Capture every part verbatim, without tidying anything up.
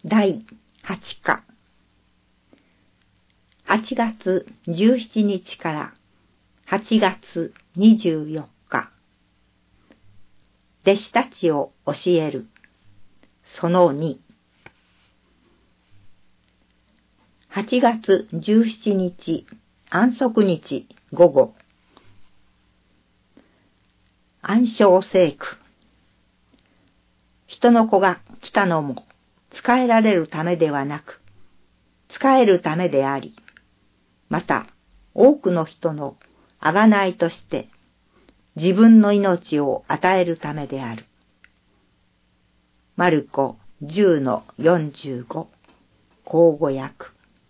第八課。はちがつじゅうしちにちからはちがつにじゅうよっか。弟子たちを教える。そのに。はちがつじゅうしちにち安息日午後。安昌聖句。人の子が来たのも仕えられるためではなく、仕えるためであり、また多くの人の贖いとして自分の命を与えるためである。マルコじゅうのよんじゅうご、口語訳。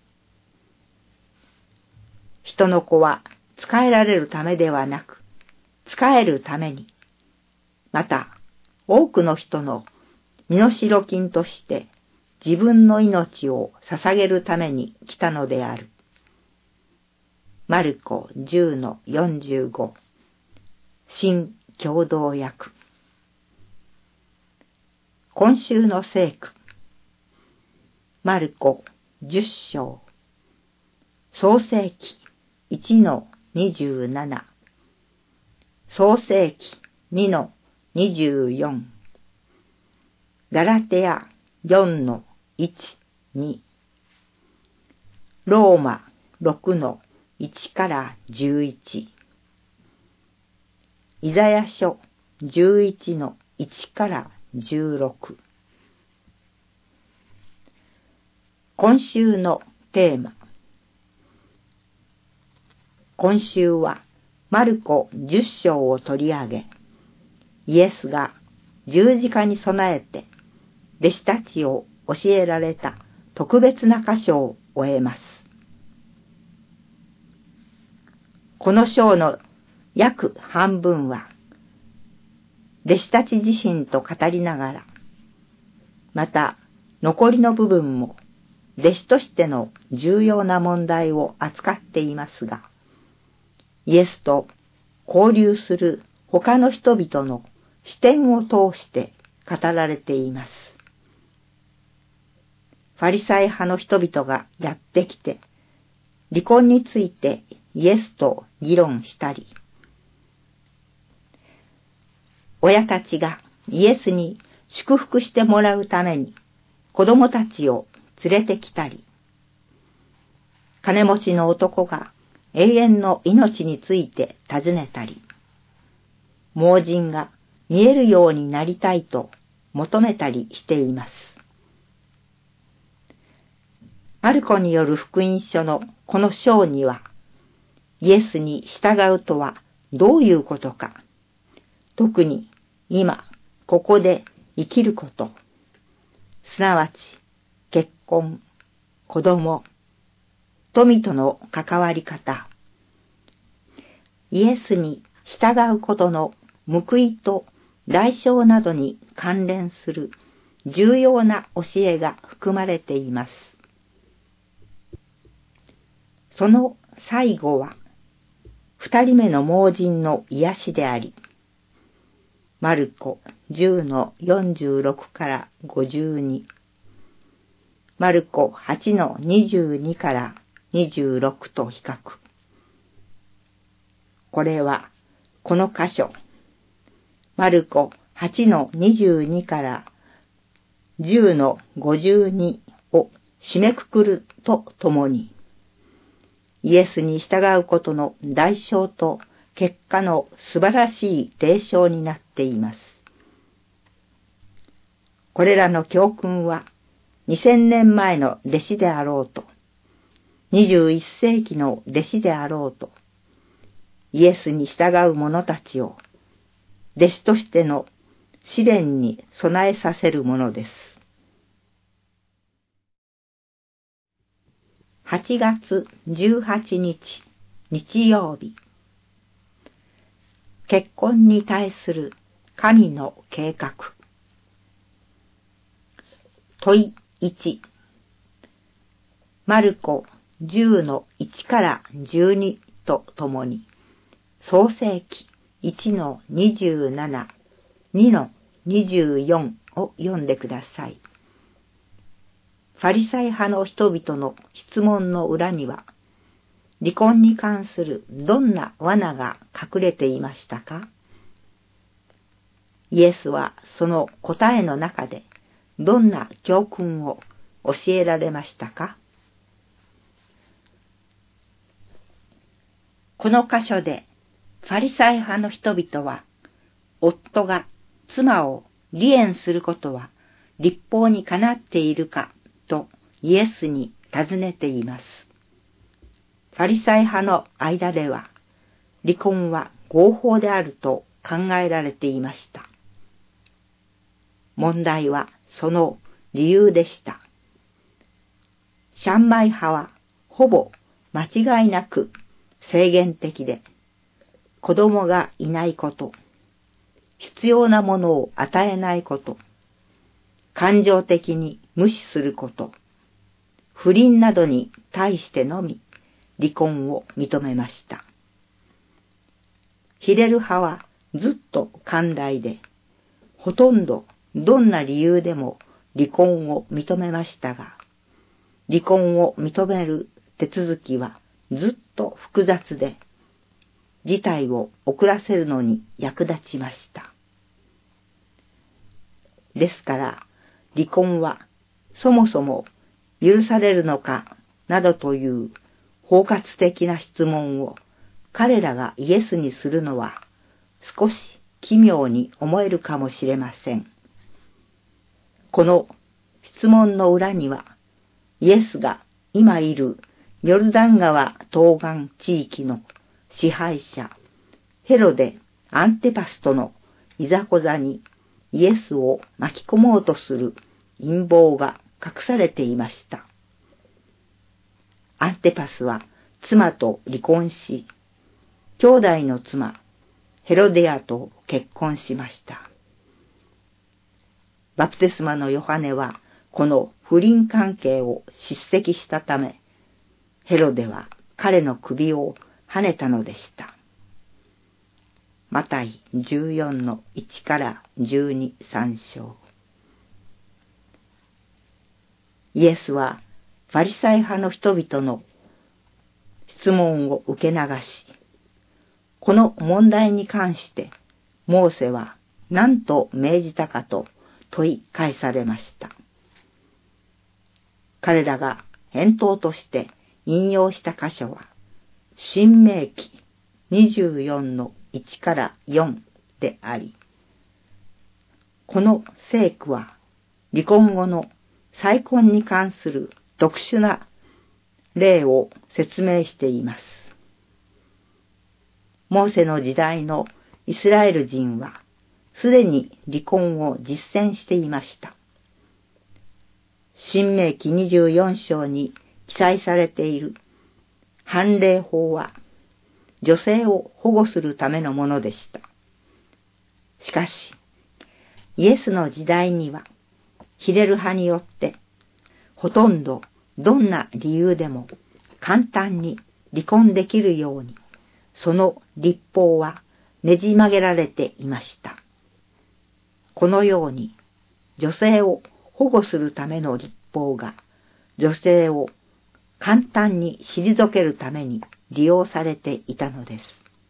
人の子は仕えられるためではなく、仕えるために、また多くの人の身代金として自分の命を捧げるために来たのである。マルコじゅうのよんじゅうご、新共同訳。今週の聖句。マルコじゅっしょう。創世記いちのにじゅうなな。創世記にのにじゅうよん。ガラテヤよんのいち、に。ローマろくのいちからじゅういち。イザヤ書じゅういちのいちからじゅうろく。今週のテーマ。今週はマルコじゅっしょうを取り上げ、イエスが十字架に備えて弟子たちを教えられた特別な箇所を終えます。この章の約半分は、弟子たち自身と語りながら、また残りの部分も弟子としての重要な問題を扱っていますが、イエスと交流する他の人々の視点を通して語られています。ファリサイ派の人々がやってきて、離婚についてイエスと議論したり、親たちがイエスに祝福してもらうために子供たちを連れてきたり、金持ちの男が永遠の命について尋ねたり、盲人が見えるようになりたいと求めたりしています。マルコによる福音書のこの章には、イエスに従うとはどういうことか、特に今、ここで生きること、すなわち結婚、子供、富との関わり方、イエスに従うことの報いと代償などに関連する重要な教えが含まれています。その最後は、二人目の盲人の癒しであり、マルコじゅうのよんじゅうろくからごじゅうに、マルコはちのにじゅうにからにじゅうろくと比較。これは、この箇所、マルコはちのにじゅうにからじゅうのごじゅうにを締めくくるとともに、イエスに従うことの代償と結果の素晴らしい提唱になっています。これらの教訓はにせんねんまえの弟子であろうと、にじゅういっせいきの弟子であろうと、イエスに従う者たちを弟子としての試練に備えさせるものです。はちがつじゅうはちにち日曜日。結婚に対する神の計画。問いいち。マルコじゅうのいちからじゅうにとともに、創世記いちのにじゅうなな、にのにじゅうよんを読んでください。 ファリサイ派の人々の質問の裏には、離婚に関するどんな罠が隠れていましたか？イエスはその答えの中でどんな教訓を教えられましたか？この箇所でファリサイ派の人々は、夫が妻を離縁することは律法にかなっているかとイエスに尋ねています。ファリサイ派の間では、離婚は合法であると考えられていました。問題はその理由でした。シャンマイ派はほぼ間違いなく制限的で、子供がいないこと、必要なものを与えないこと、感情的に無視すること、不倫などに対してのみ離婚を認めました。ヒレル派はずっと寛大で、ほとんどどんな理由でも離婚を認めましたが、離婚を認める手続きはずっと複雑で、事態を遅らせるのに役立ちました。ですから、離婚はそもそも許されるのかなどという包括的な質問を彼らがイエスにするのは少し奇妙に思えるかもしれません。この質問の裏には、イエスが今いるヨルダン川東岸地域の支配者ヘロデ・アンテパスとのいざこざにイエスを巻き込もうとする陰謀が隠されていました。アンテパスは妻と離婚し、兄弟の妻ヘロデアと結婚しました。バプテスマのヨハネはこの不倫関係を叱責したため、ヘロデは彼の首をはねたのでした。マタイじゅうよんのいちからじゅうに参照。イエスはファリサイ派の人々の質問を受け流し、この問題に関してモーセは何と命じたかと問い返されました。彼らが返答として引用した箇所は、申命記にじゅうよんのいちからよんであり、この聖句は離婚後の再婚に関する特殊な例を説明しています。モーセの時代のイスラエル人はすでに離婚を実践していました。申命記にじゅうよん章に記載されている判例法は女性を保護するためのものでした。しかし、イエスの時代にはヒレル派によってほとんどどんな理由でも簡単に離婚できるように、その律法はねじ曲げられていました。このように女性を保護するための律法が女性を簡単に退けるために利用されていたのです。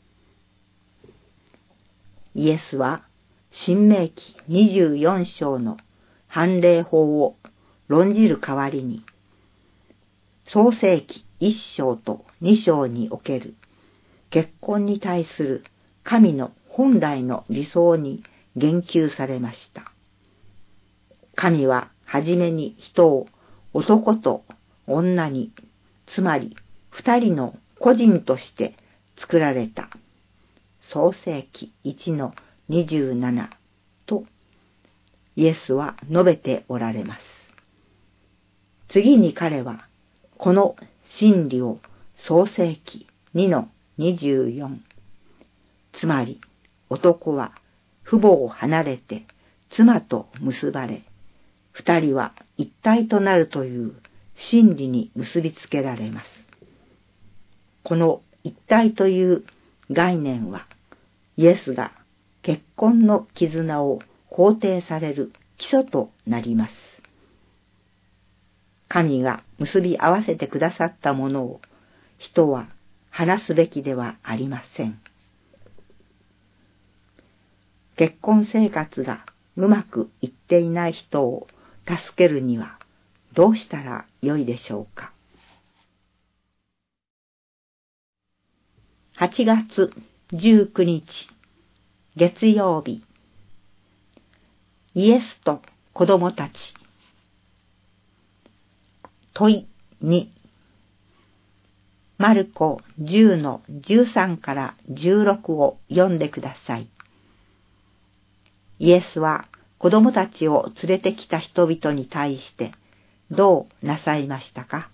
イエスは申命記にじゅうよん章の判例法を論じる代わりに、創世記いち章とに章における結婚に対する神の本来の理想に言及されました。神ははじめに人を男と女に、つまり二人の個人として作られた。創世記いちのにじゅうななとイエスは述べておられます。次に彼はこの真理を創世記にのにじゅうよん、つまり男は父母を離れて妻と結ばれ、二人は一体となるという真理に結びつけられます。この一体という概念は、イエスが結婚の絆を肯定される基礎となります。 神が結び合わせてくださったものを人は離すべきではありません。結婚生活がうまくいっていない人を助けるにはどうしたらよいでしょうか。はちがつじゅうくにち月曜日、イエスと子供たち。問いに、マルコじゅうのじゅうさんからじゅうろくを読んでください。イエスは子供たちを連れてきた人々に対してどうなさいましたか？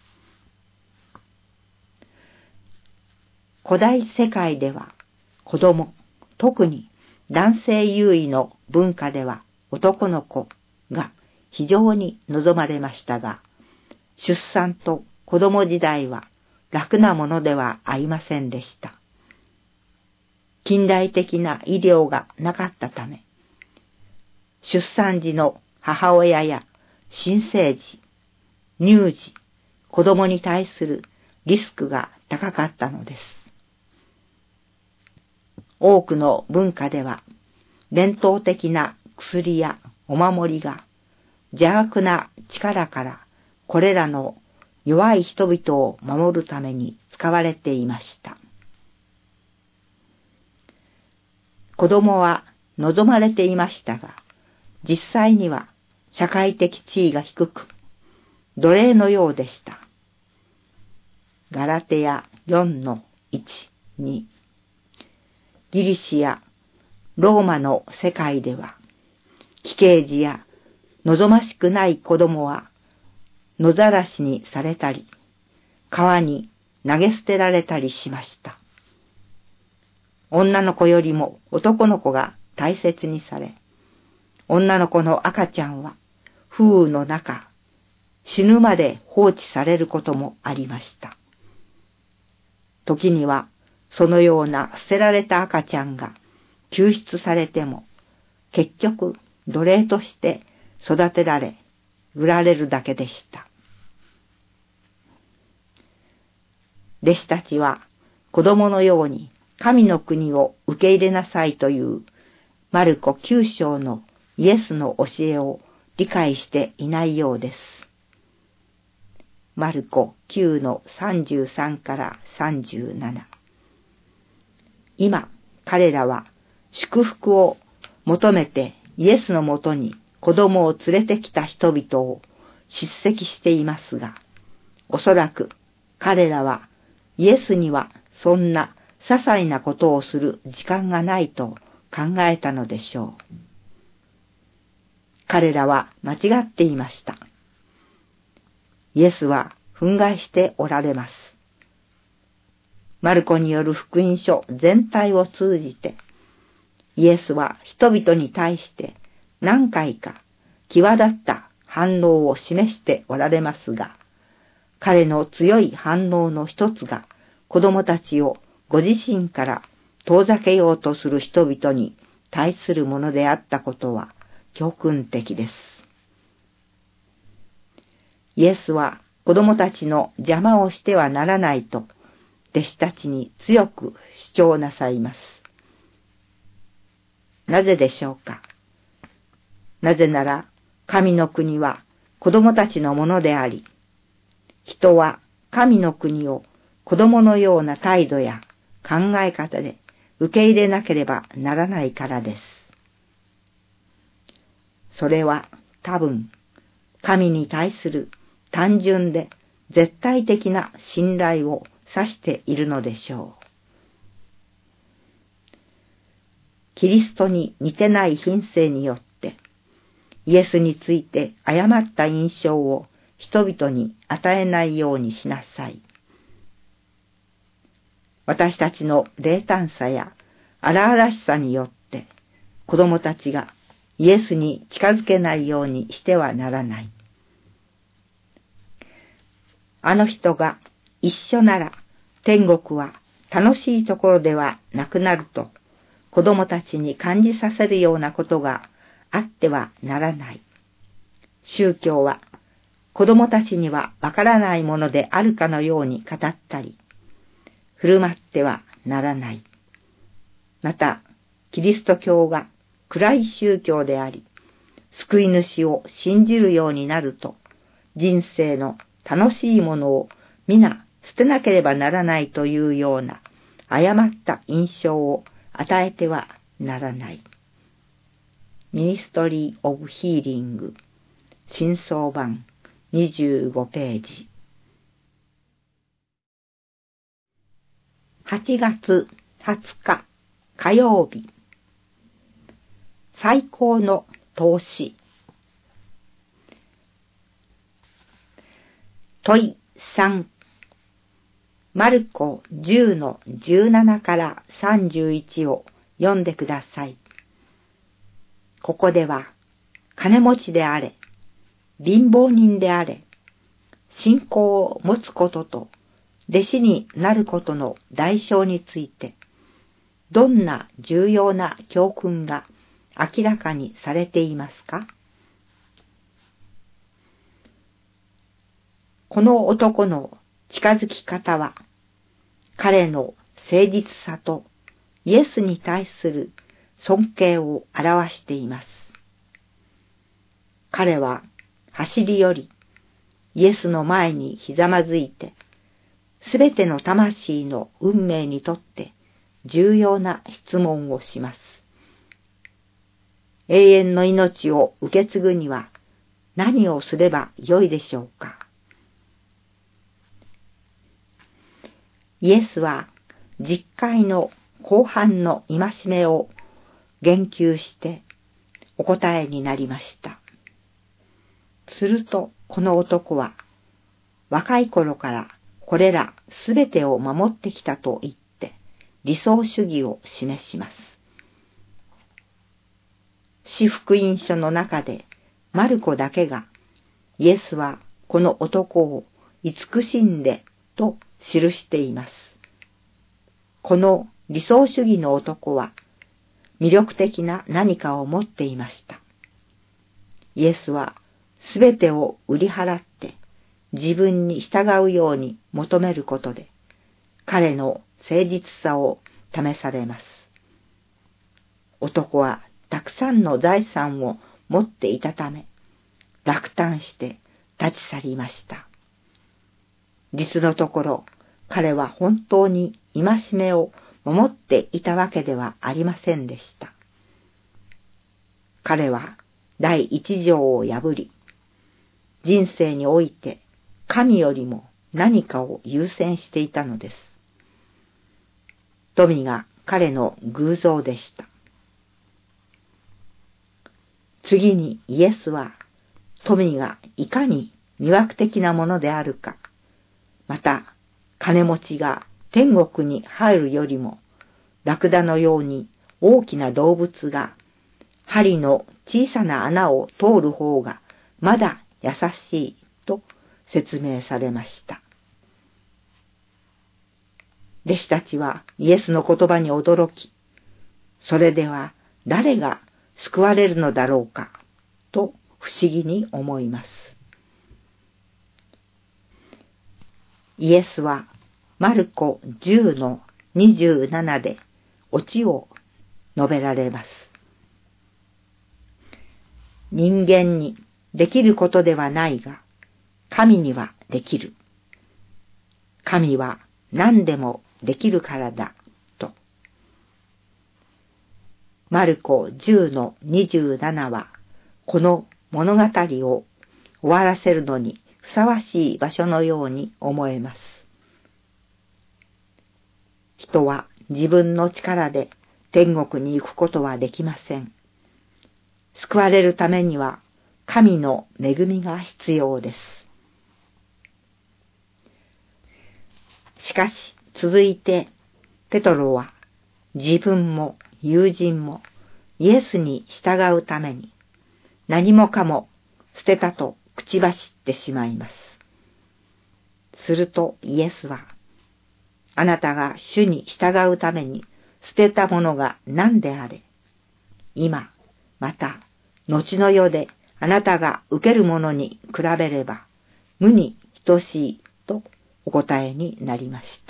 古代世界では子供、特に男性優位の文化では男の子が非常に望まれましたが、出産と子供時代は楽なものではありませんでした。近代的な医療がなかったため、出産時の母親や新生児、乳児、子供に対するリスクが高かったのです。多くの文化では伝統的な薬やお守りが邪悪な力からこれらの弱い人々を守るために使われていました。子供は望まれていましたが、実際には社会的地位が低く、奴隷のようでした。ガラテヤ よんのいち、に。ギリシやローマの世界では、奇形児や望ましくない子供は野ざらしにされたり、川に投げ捨てられたりしました。女の子よりも男の子が大切にされ、女の子の赤ちゃんは風雨の中、死ぬまで放置されることもありました。時にはそのような捨てられた赤ちゃんが救出されても、結局奴隷として育てられ、売られるだけでした。弟子たちは子供のように神の国を受け入れなさいというマルコきゅうしょうのイエスの教えを理解していないようです。マルコきゅうのさんじゅうさんからさんじゅうなな。今、彼らは祝福を求めてイエスのもとに子供を連れてきた人々を叱責していますが、おそらく彼らはイエスにはそんな些細なことをする時間がないと考えたのでしょう。彼らは間違っていました。イエスは憤慨しておられます。マルコによる福音書全体を通じて、イエスは人々に対して何回か際立った反応を示しておられますが、彼の強い反応の一つが子供たちをご自身から遠ざけようとする人々に対するものであったことは教訓的です。イエスは子供たちの邪魔をしてはならないと弟子たちに強く主張なさいます。なぜでしょうか。なぜなら神の国は子供たちのものであり、人は神の国を子供のような態度や考え方で受け入れなければならないからです。それは多分神に対する単純で絶対的な信頼を指しているのでしょう。キリストに似てない品性によってイエスについて誤った印象を人々に与えないようにしなさい。私たちの冷淡さや荒々しさによって子供たちがイエスに近づけないようにしてはならない。あの人が一緒なら天国は楽しいところではなくなると子供たちに感じさせるようなことがあってはならない。宗教は子供たちにはわからないものであるかのように語ったり、振る舞ってはならない。また、キリスト教が暗い宗教であり、救い主を信じるようになると、人生の楽しいものを皆捨てなければならないというような誤った印象を与えてはならない。ミニストリー・オブ・ヒーリング、新装版にじゅうごページ。はちがつはつか火曜日。最高の投資。問いさん。マルコじゅうのじゅうななからさんじゅういちを読んでください。ここでは、金持ちであれ、貧乏人であれ、信仰を持つことと弟子になることの代償について、どんな重要な教訓が明らかにされていますか？この男の近づき方は、彼の誠実さとイエスに対する尊敬を表しています。彼は走り寄り、イエスの前にひざまずいて、すべての魂の運命にとって重要な質問をします。永遠の命を受け継ぐには何をすればよいでしょうか？イエスは実会の後半の戒めを言及してお答えになりました。するとこの男は若い頃からこれらすべてを守ってきたと言って理想主義を示します。四福音書の中でマルコだけがイエスはこの男を慈しんでと記しています。この理想主義の男は魅力的な何かを持っていました。イエスはすべてを売り払って自分に従うように求めることで彼の誠実さを試されます。男はたくさんの財産を持っていたため落胆して立ち去りました。実のところ彼は本当に戒めを守っていたわけではありませんでした。彼は第一条を破り、人生において神よりも何かを優先していたのです。富が彼の偶像でした。次にイエスは富がいかに魅惑的なものであるか、また金持ちが天国に入るよりもラクダのように大きな動物が針の小さな穴を通る方がまだ優しいと説明されました。弟子たちはイエスの言葉に驚き、それでは誰が救われるのだろうかと不思議に思います。イエスはマルコじゅうのにじゅうななでオチを述べられます。人間にできることではないが、神にはできる。神は何でもできるからだ、と。マルコじゅうのにじゅうななは、この物語を終わらせるのにふさわしい場所のように思えます。人は自分の力で天国に行くことはできません。救われるためには神の恵みが必要です。しかし続いてペトロは自分も友人もイエスに従うために何もかも捨てたと口走ってしまいます。するとイエスは、あなたが主に従うために捨てたものが何であれ、今また後の世であなたが受けるものに比べれば無に等しいとお答えになりました。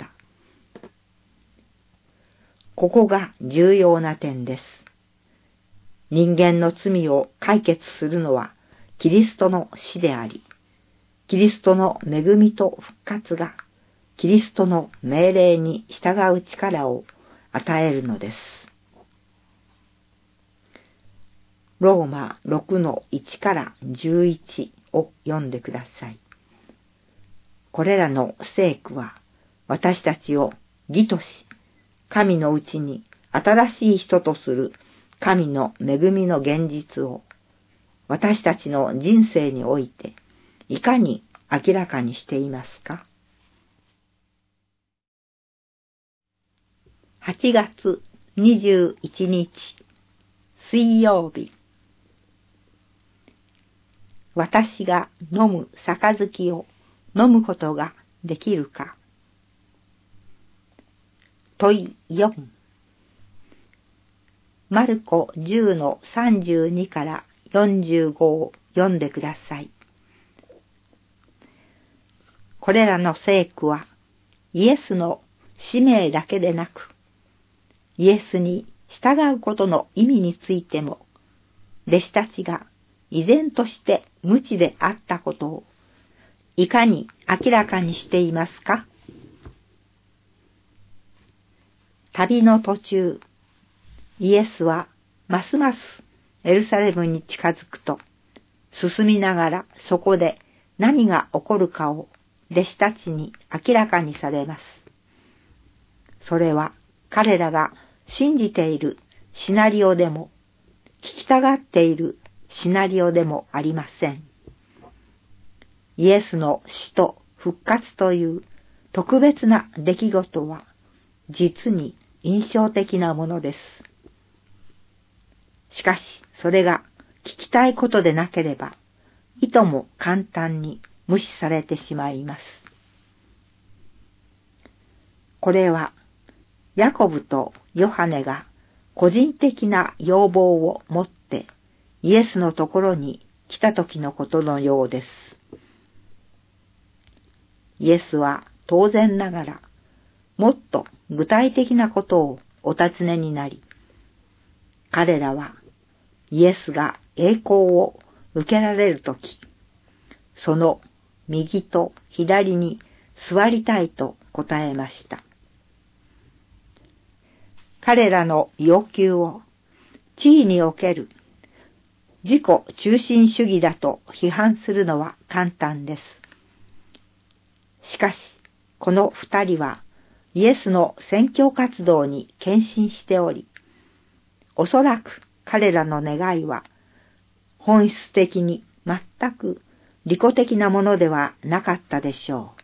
ここが重要な点です。人間の罪を解決するのはキリストの死であり、キリストの恵みと復活がキリストの命令に従う力を与えるのです。ローマ ろくのいち からじゅういちを読んでください。これらの聖句は私たちを義とし、神のうちに新しい人とする神の恵みの現実を私たちの人生においていかに明らかにしていますか？はちがつにじゅういちにち水曜日。私が飲む杯を飲むことができるか。問いよん。マルコじゅうのさんじゅうにからよんじゅうごを読んでください。これらの聖句はイエスの使命だけでなく、イエスに従うことの意味についても、弟子たちが依然として無知であったことをいかに明らかにしていますか？旅の途中、イエスはますますエルサレムに近づくと、進みながらそこで何が起こるかを弟子たちに明らかにされます。それは彼らが信じているシナリオでも、聞きたがっているシナリオでもありません。イエスの死と復活という特別な出来事は実に印象的なものです。しかしそれが聞きたいことでなければ、いとも簡単に無視されてしまいます。これはヤコブとヨハネが個人的な要望を持ってイエスのところに来た時のことのようです。イエスは当然ながらもっと具体的なことをお尋ねになり、彼らはイエスが栄光を受けられるとき、その右と左に座りたいと答えました。彼らの要求を地位における自己中心主義だと批判するのは簡単です。しかし、この二人はイエスの宣教活動に献身しており、おそらく彼らの願いは本質的に全く利己的なものではなかったでしょ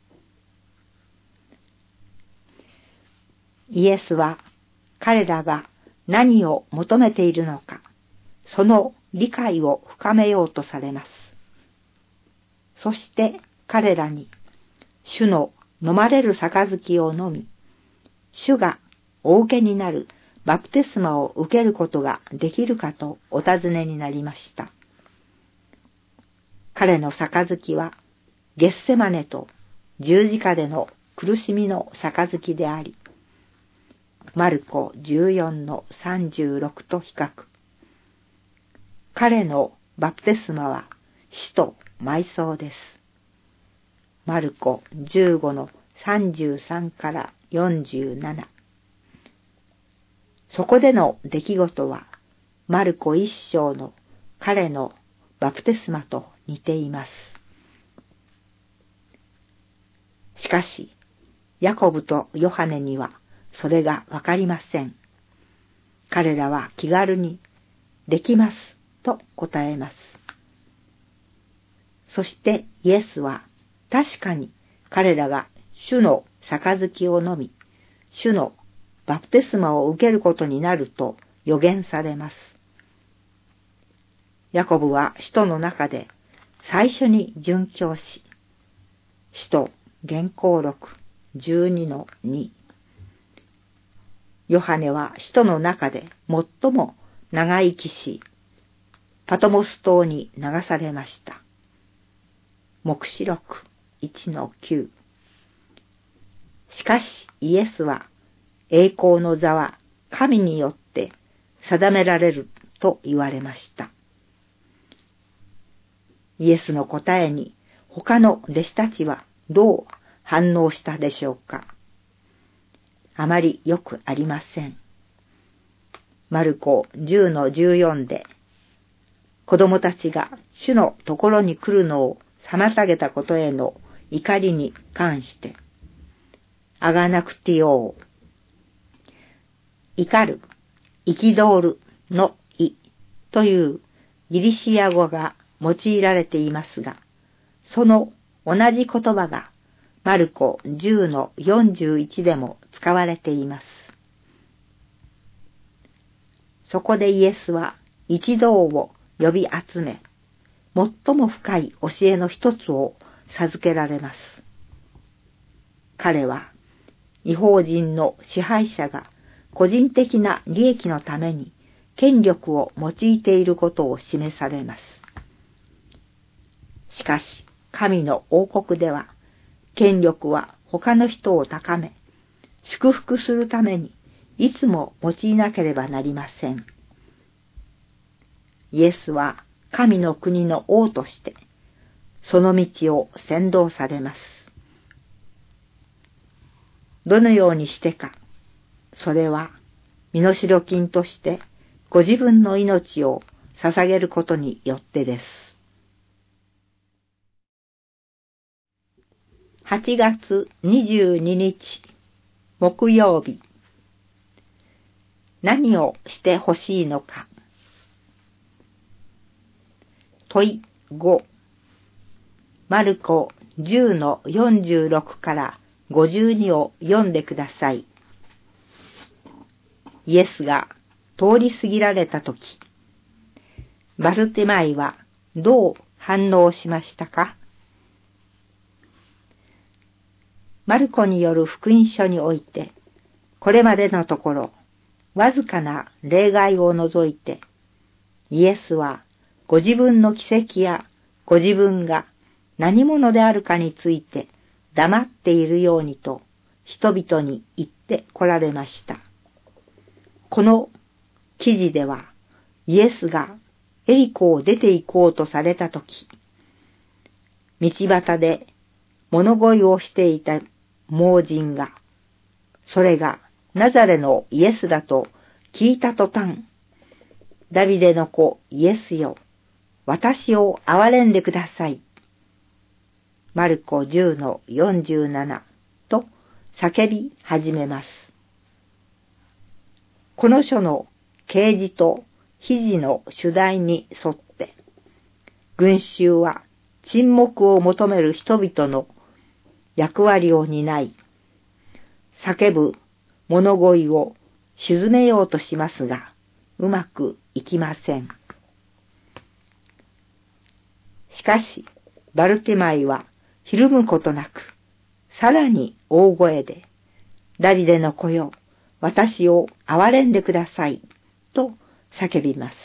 う。イエスは彼らが何を求めているのか、その理解を深めようとされます。そして彼らに主の飲まれる杯を飲み、主がお受けになるバプテスマを受けることができるかとお尋ねになりました。彼の杯はゲッセマネと十字架での苦しみの杯であり、マルコじゅうよんのさんじゅうろくと比較。彼のバプテスマは死と埋葬です。マルコじゅうごのさんじゅうさんからよんじゅうなな。そこでの出来事はマルコ一章の彼のバプテスマと似ています。しかし、ヤコブとヨハネにはそれがわかりません。彼らは気軽にできますと答えます。そしてイエスは確かに彼らが主の杯を飲み、主のバプテスマを受けることになると予言されます。ヤコブは使徒の中で最初に殉教し、使徒原稿録じゅうにのに。ヨハネは使徒の中で最も長生きし、パトモス島に流されました。 黙示録 いちのきゅう。しかしイエスは、栄光の座は神によって定められると言われました。イエスの答えに他の弟子たちはどう反応したでしょうか。あまりよくありません。マルコじゅうのじゅうよんで、子供たちが主のところに来るのを妨げたことへの怒りに関して、アガナクティオー、怒る、憤るの意というギリシア語が用いられていますが、その同じ言葉がマルコじゅうのよんじゅういちでも使われています。そこでイエスは一同を呼び集め、最も深い教えの一つを授けられます。彼は、異邦人の支配者が個人的な利益のために権力を用いていることを示されます。しかし、神の王国では、権力は他の人を高め、祝福するためにいつも用いなければなりません。イエスは神の国の王として、その道を先導されます。どのようにしてか、それは身代金としてご自分の命を捧げることによってです。はちがつにじゅうににち木曜日。何をしてほしいのか。問いご。マルコじゅうのよんじゅうろくからごじゅうにを読んでください。イエスが通り過ぎられたとき、バルテマイはどう反応しましたか。マルコによる福音書において、これまでのところ、わずかな例外を除いて、イエスはご自分の奇跡やご自分が何者であるかについて黙っているようにと人々に言って来られました。この記事では、イエスがエリコを出て行こうとされたとき、道端で物乞いをしていた盲人が、それがナザレのイエスだと聞いた途端、ダビデの子イエスよ、私を憐れんでください。マルコじゅうのよんじゅうななと叫び始めます。この書の啓示と秘示の主題に沿って、群衆は沈黙を求める人々の役割を担い、叫ぶ物乞いを鎮めようとしますが、うまくいきません。しかし、バルテマイはひるむことなく、さらに大声で、ダビデの子よ、私を憐れんでください、と叫びます。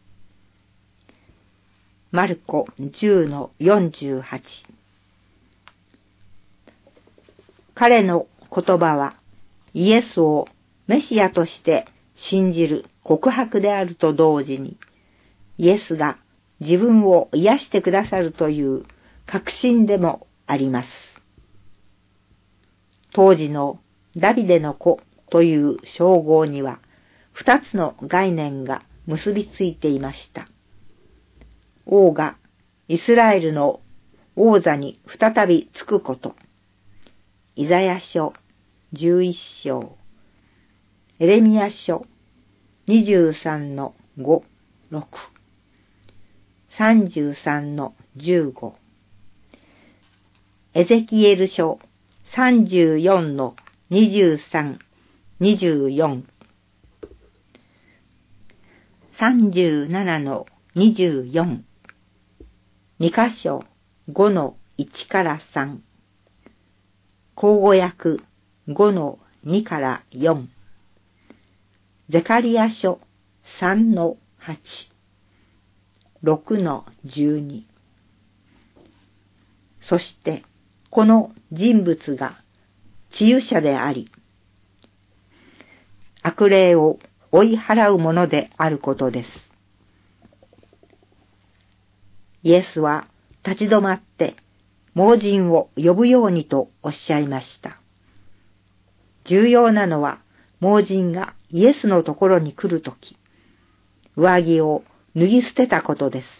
マルコじゅうのよんじゅうはち。彼の言葉は、イエスをメシアとして信じる告白であると同時に、イエスが自分を癒してくださるという確信でもあります。当時のダビデの子という称号には二つの概念が結びついていました。王がイスラエルの王座に再びつくこと。イザヤ書じゅういっしょう、エレミヤ書にじゅうさんのご、ろく、さんじゅうさんのじゅうご、エゼキエル書さんじゅうよんのにじゅうさん、にじゅうよん、さんじゅうななのにじゅうよん、にかしょごのいちからさん、口語訳ごのにからよん、ゼカリヤ書さんのはち、ろくのじゅうに。 そしてこの人物が治癒者であり、悪霊を追い払うものであることです。イエスは立ち止まって盲人を呼ぶようにとおっしゃいました。重要なのは盲人がイエスのところに来るとき、上着を脱ぎ捨てたことです。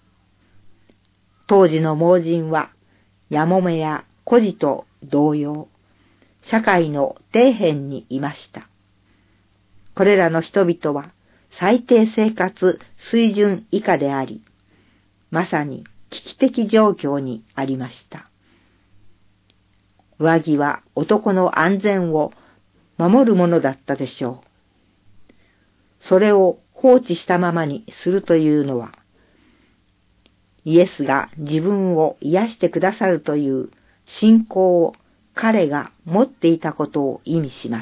当時の盲人はやもめや孤児と同様、社会の底辺にいました。これらの人々は最低生活水準以下であり、まさに危機的状況にありました。上着は男の安全を守るものだったでしょう。それを放置したままにするというのは、イエスが自分を癒してくださるという信仰を彼が持っていたことを意味します。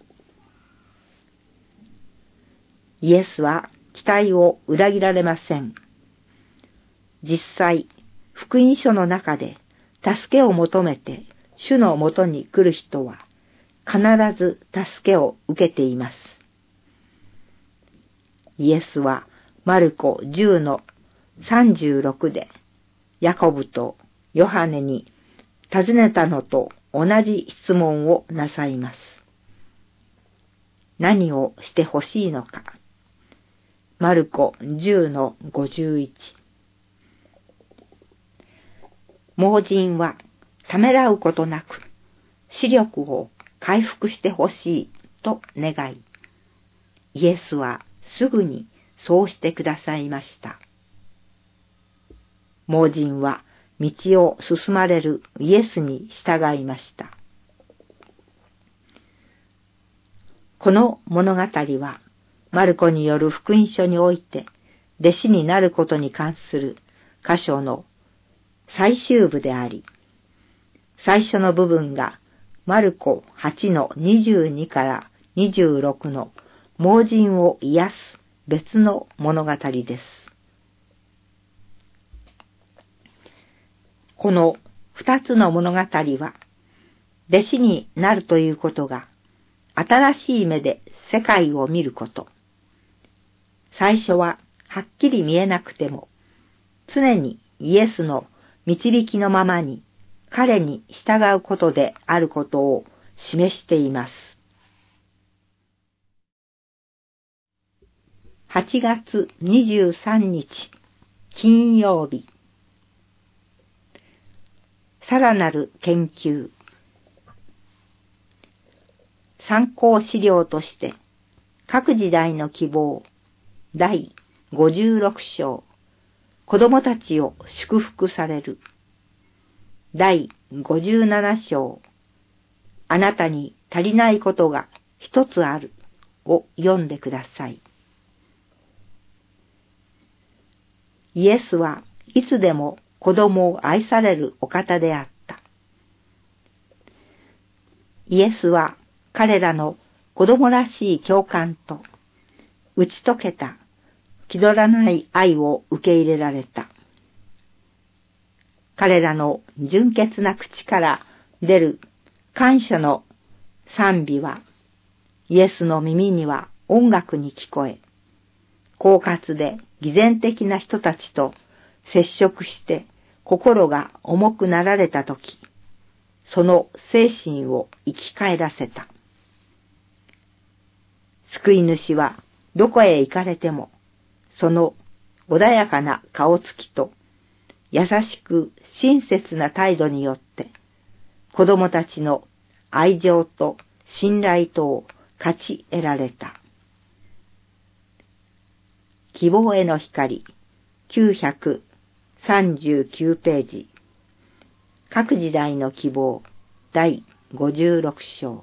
イエスは期待を裏切られません。実際、福音書の中で助けを求めて主のもとに来る人は必ず助けを受けています。イエスはマルコじゅうのさんじゅうろくでヤコブとヨハネに尋ねたのと同じ質問をなさいます。何をしてほしいのか。マルコじゅうのごじゅういち。盲人はためらうことなく視力を回復してほしいと願い、イエスはすぐにそうしてくださいました。盲人は道を進まれるイエスに従いました。この物語はマルコによる福音書において弟子になることに関する箇所の最終部であり、最初の部分がマルコはちのにじゅうにからにじゅうろくの盲人を癒す別の物語です。この二つの物語は、弟子になるということが新しい目で世界を見ること。最初ははっきり見えなくても、常にイエスの導きのままに彼に従うことであることを示しています。はちがつにじゅうさんにち金曜日。さらなる研究。参考資料として各時代の希望だいごじゅうろく章、子供たちを祝福されるだいごじゅうなな章、あなたに足りないことが一つあるを読んでください。イエスはいつでも子供を愛されるお方であった。イエスは彼らの子供らしい共感と打ち解けた気取らない愛を受け入れられた。彼らの純潔な口から出る感謝の賛美はイエスの耳には音楽に聞こえ、狡猾で偽善的な人たちと接触して心が重くなられたとき、その精神を生き返らせた。救い主はどこへ行かれても、その穏やかな顔つきと優しく親切な態度によって、子供たちの愛情と信頼とを勝ち得られた。希望への光きゅうひゃくさんじゅうきゅうページ。各時代の希望だいごじゅうろく章。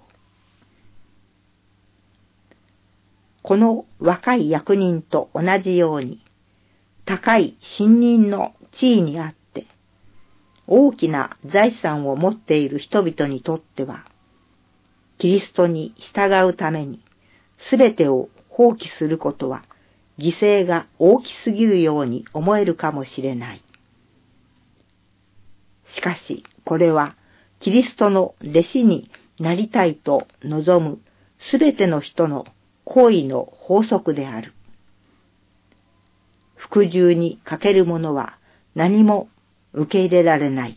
この若い役人と同じように、高い信任の地位にあって、大きな財産を持っている人々にとっては、キリストに従うために、すべてを放棄することは、犠牲が大きすぎるように思えるかもしれない。しかかし、これはキリストの弟子になりたいと望むすべての人の行為の法則である。服従に欠けるものは何も受け入れられない。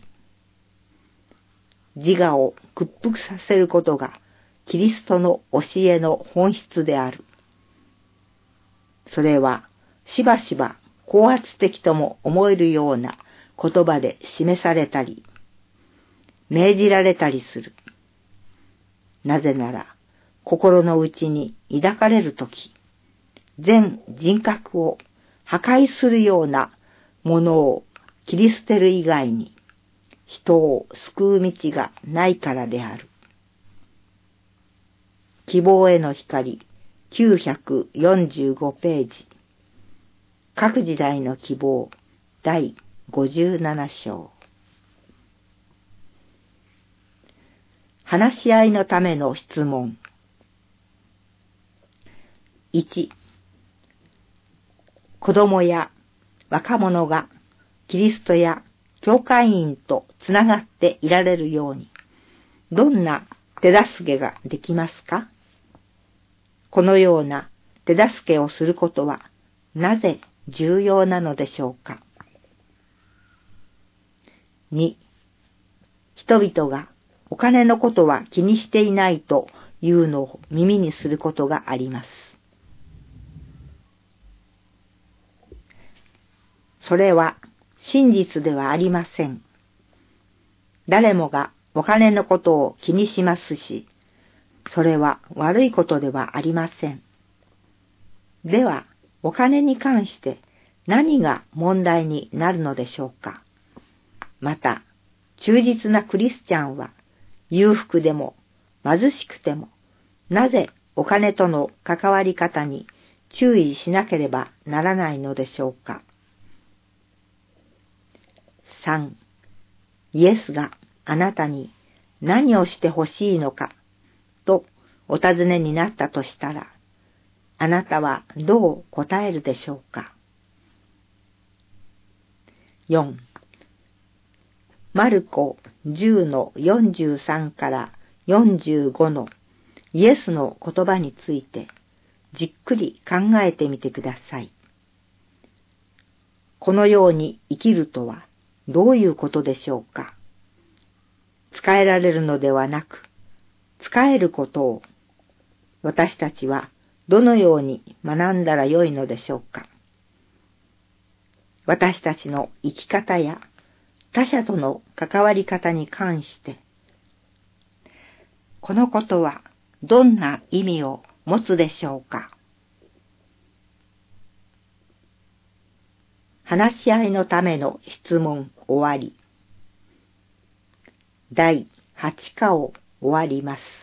自我を屈服させることがキリストの教えの本質である。それはしばしば高圧的とも思えるような言葉で示されたり、命じられたりする。なぜなら、心の内に抱かれるとき、全人格を破壊するようなものを切り捨てる以外に、人を救う道がないからである。希望への光きゅうひゃくよんじゅうごページ。各時代の希望だいごじゅうなな章。話し合いのための質問。いち、子供や若者がキリストや教会員とつながっていられるように、どんな手助けができますか？このような手助けをすることはなぜ重要なのでしょうか？に、人々がお金のことは気にしていないというのを耳にすることがあります。それは真実ではありません。誰もがお金のことを気にしますし、それは悪いことではありません。では、お金に関して何が問題になるのでしょうか。また、忠実なクリスチャンは、裕福でも貧しくても、なぜお金との関わり方に注意しなければならないのでしょうか。さん、イエスがあなたに何をしてほしいのかとお尋ねになったとしたら、あなたはどう答えるでしょうか。よん、マルコじゅうのよんじゅうさんからよんじゅうごのイエスの言葉についてじっくり考えてみてください。このように生きるとはどういうことでしょうか。使えられるのではなく、使えることを私たちはどのように学んだらよいのでしょうか。私たちの生き方や他者との関わり方に関して、このことはどんな意味を持つでしょうか。話し合いのための質問終わり。だいはち課を終わります。